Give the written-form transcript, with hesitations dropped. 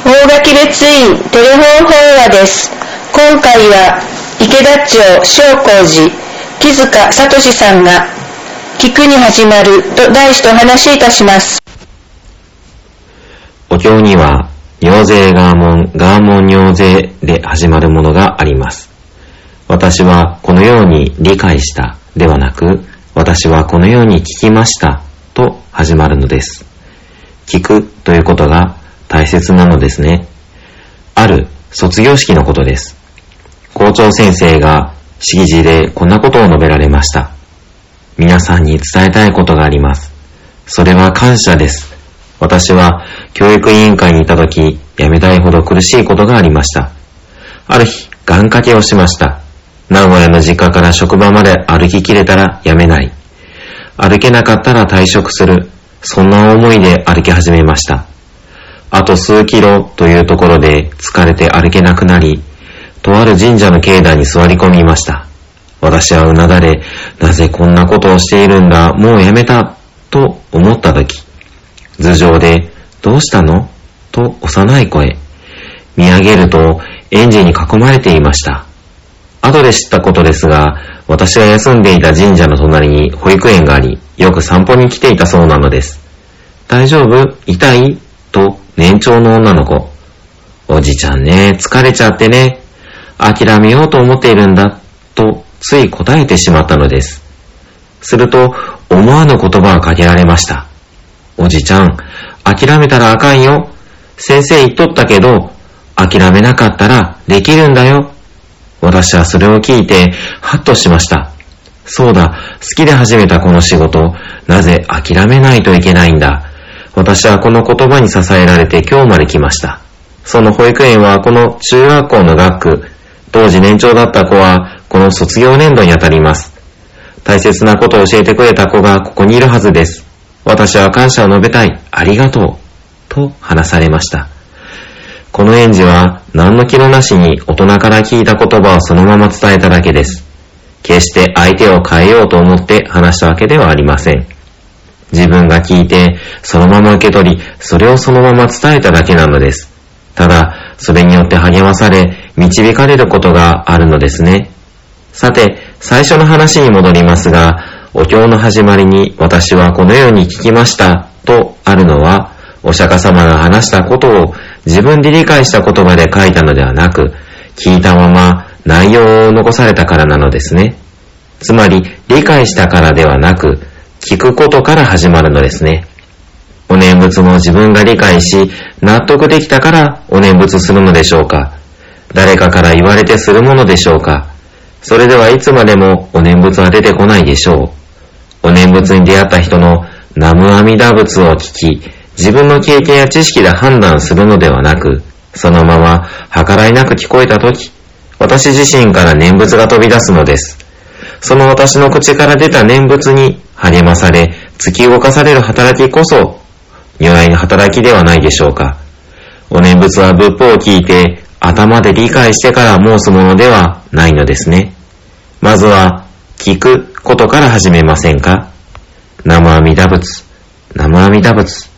大垣列院テレフォン法話です。今回は池田町正光寺木塚聡さんが聞くに始まると題してお話しいたします。 お経には尿税ガーモン尿税で始まるものがあります。私はこのように理解したではなく、私はこのように聞きましたと始まるのです。聞くということが大切なのですね。ある卒業式のことです。校長先生が式辞でこんなことを述べられました。皆さんに伝えたいことがあります。それは感謝です。私は教育委員会にいたとき、辞めたいほど苦しいことがありました。ある日、願掛けをしました。名古屋の実家から職場まで歩ききれたら辞めない。歩けなかったら退職する。そんな思いで歩き始めました。あと数キロというところで疲れて歩けなくなり、とある神社の境内に座り込みました。私はうなだれ、なぜこんなことをしているんだ、もうやめた、と思ったとき、頭上で、どうしたのと幼い声。見上げると、園児に囲まれていました。後で知ったことですが、私が休んでいた神社の隣に保育園があり、よく散歩に来ていたそうなのです。大丈夫？痛い？と年長の女の子。おじちゃんね、疲れちゃってね。諦めようと思っているんだ、とつい答えてしまったのです。すると、思わぬ言葉をかけられました。おじちゃん、諦めたらあかんよ。先生言っとったけど、諦めなかったらできるんだよ。私はそれを聞いて、ハッとしました。そうだ、好きで始めたこの仕事、なぜ諦めないといけないんだ。私はこの言葉に支えられて今日まで来ました。その保育園はこの中学校の学区、当時年長だった子はこの卒業年度にあたります。大切なことを教えてくれた子がここにいるはずです。私は感謝を述べたい。ありがとう。と話されました。この園児は何の気のなしに大人から聞いた言葉をそのまま伝えただけです。決して相手を変えようと思って話したわけではありません。自分が聞いてそのまま受け取り、それをそのまま伝えただけなのです。ただ、それによって励まされ、導かれることがあるのですね。さて、最初の話に戻りますが、お経の始まりに私はこのように聞きましたとあるのは、お釈迦様が話したことを自分で理解した言葉で書いたのではなく、聞いたまま内容を残されたからなのですね。つまり理解したからではなく、聞くことから始まるのですね。お念仏も自分が理解し、納得できたからお念仏するのでしょうか。誰かから言われてするものでしょうか。それではいつまでもお念仏は出てこないでしょう。お念仏に出会った人の南無阿弥陀仏を聞き、自分の経験や知識で判断するのではなく、そのまま計らいなく聞こえたとき、私自身から念仏が飛び出すのです。その私の口から出た念仏に励まされ、突き動かされる働きこそ、如来の働きではないでしょうか。お念仏は仏法を聞いて、頭で理解してから申すものではないのですね。まずは、聞くことから始めませんか。南無阿弥陀仏、南無阿弥陀仏。